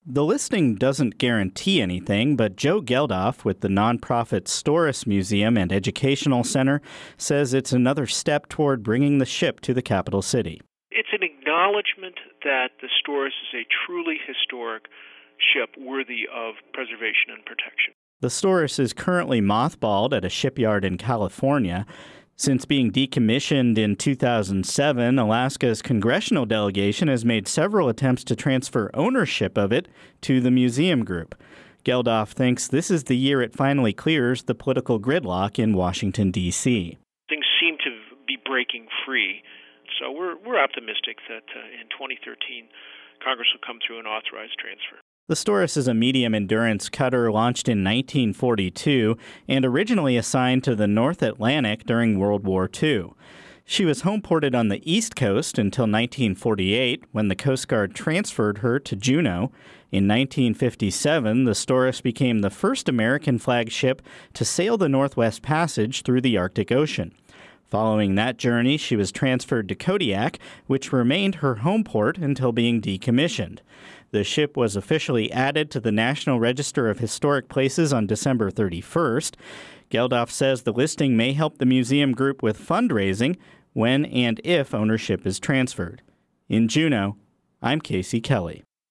The listing doesn't guarantee anything, but Joe Geldof with the nonprofit Storis Museum and Educational Center says it's another step toward bringing the ship to the capital city. It's an acknowledgement that the Storis is a truly historic ship worthy of preservation and protection. The Storis is currently mothballed at a shipyard in California. Since being decommissioned in 2007, Alaska's congressional delegation has made several attempts to transfer ownership of it to the museum group. Geldof thinks this is the year it finally clears the political gridlock in Washington, D.C. Things seem to be breaking free, so we're optimistic that in 2013 Congress will come through and authorize transfer. The Storis is a medium-endurance cutter launched in 1942 and originally assigned to the North Atlantic during World War II. She was homeported on the East Coast until 1948, when the Coast Guard transferred her to Juneau. In 1957, the Storis became the first American flag ship to sail the Northwest Passage through the Arctic Ocean. Following that journey, she was transferred to Kodiak, which remained her home port until being decommissioned. The ship was officially added to the National Register of Historic Places on December 31st. Geldof says the listing may help the museum group with fundraising when and if ownership is transferred. In Juneau, I'm Casey Kelly.